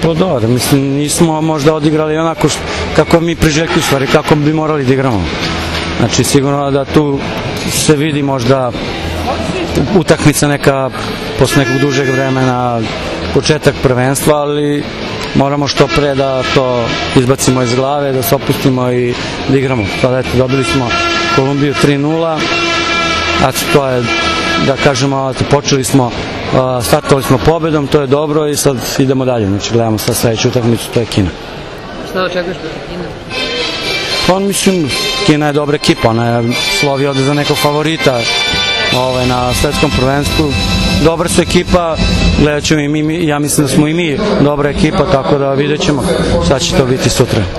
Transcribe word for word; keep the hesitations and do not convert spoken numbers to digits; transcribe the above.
Pa dobro, mislim, nismo možda odigrali onako kako mi priželjkuju, stvari, kako bi morali da igramo. Znači, sigurno da tu se vidi možda utakmica neka posle nekog dužeg vremena, početak prvenstva, ali moramo što pre da to izbacimo iz glave, da se opustimo i da igramo. Sada eto, dobili smo Kolumbiju tri nula, a to je, da kažemo, počeli smo, startovali smo pobedom, to je dobro i sad idemo dalje, znači gledamo sad sledeću utakmicu, to je Kina. Šta očekuješ protiv Kine? Pa mislim, Kina je dobra ekipa, ona je slovi ovde za nekog favorita na svetskom prvenstvu. Dobra su ekipa, gledat ćemo i mi, ja mislim da smo i mi dobra ekipa, tako da vidjet ćemo šta će to biti sutra.